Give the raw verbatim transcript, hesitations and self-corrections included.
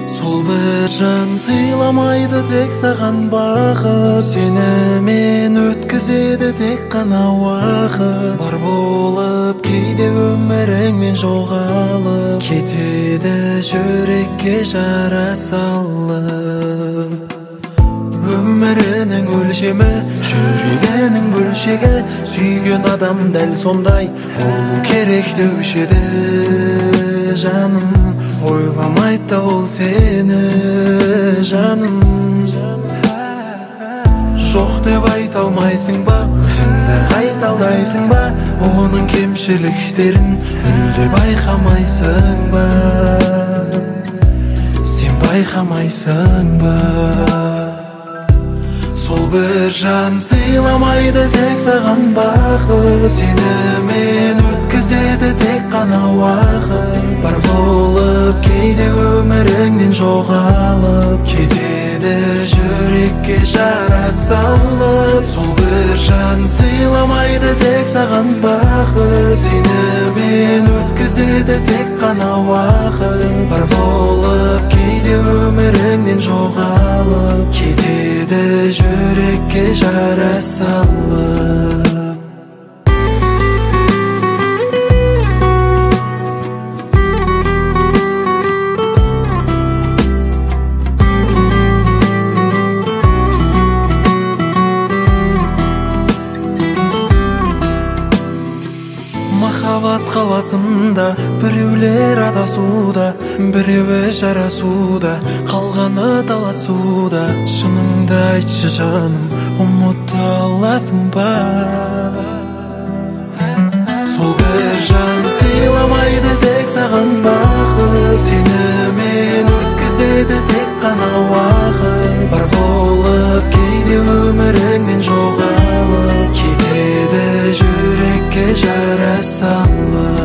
Сол бір жан сыйламайды тек саған бақыт, сені мен өткізеді тек қана уақыт. Бар болып кейде өміріңнен жоғалып кетеді жүрекке жара салып. Өмірінің өлшемі, жүрегінің бөлшегі, сүйген адам дәл сондай болу керек деуші еді жаным. Ойламайды да ол сені жаным. Жоқ деп айта алмайсың ба, өзіңді қайталайсың ба, оның кемшіліктерін мүлде байқамайсың ба, сен байқамайсың ба. Сол бір жан сыйламайды тек саған бақыт, сені мен өткізеді тек қана уақыт. Бар болып кейде өміріңнен жоғалып кетеді жүрекке жара салып. Сол бір жан сыйламайды тек саған бақыт, сені мен өткізеді тек қана уақыт. Бар болып кейде өміріңнен жоғалып кетеді жүрекке жара салып. Махаббат қаласында біреулер адасуда, біреуі жарасуда, қалғаны таласуда. Шыныңды айтшы жаным, ұмыта аласың ба? Сол бір жан сыйламайды тек саған бақыт, сені мен өткізеді тек қана уақыт. Бар болып кейде өміріңнен жоғалып кетеді жүрекке жара салып.